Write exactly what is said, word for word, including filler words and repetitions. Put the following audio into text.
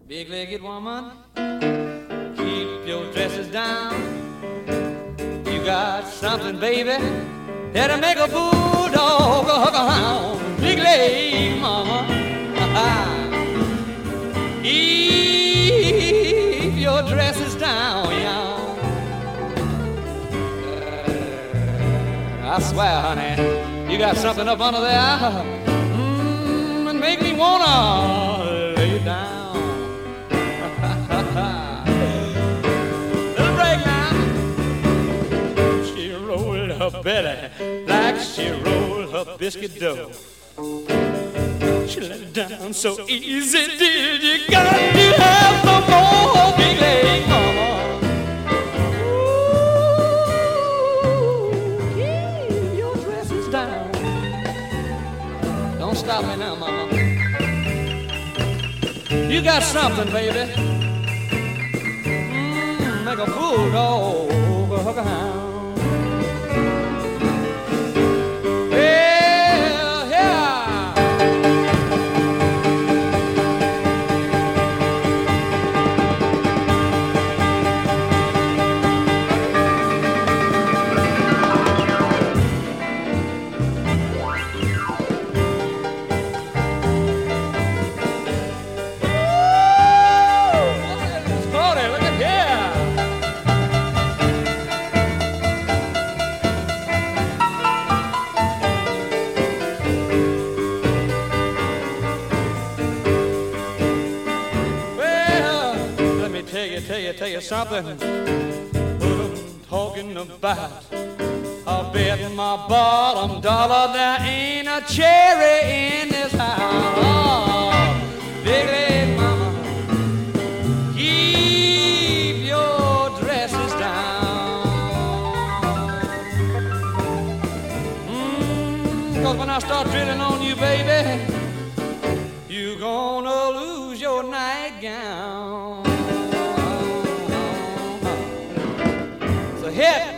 Big-legged woman, keep your dresses down. You got something, baby, that'll make a bulldog a hound. Big-legged mama, keep your dresses down, y'all. I swear, honey, you got something up under there, mm, and make me wanna lay it down. Little break now. She rolled her belly like she rolled her biscuit dough. She let it down so easy, did you? Got to have some more, big leg mama. Stop me now, mama. You got something, baby. Mm, make a bulldog a hook a hound. Well, yeah. Tell you, tell you something. What I'm talking about. I'll bet my bottom dollar there ain't a cherry in this house. Oh, big leg mama, keep your dresses down. Mm, Cause when I start drilling on you, baby, you're gonna lose your nightgown. Hit.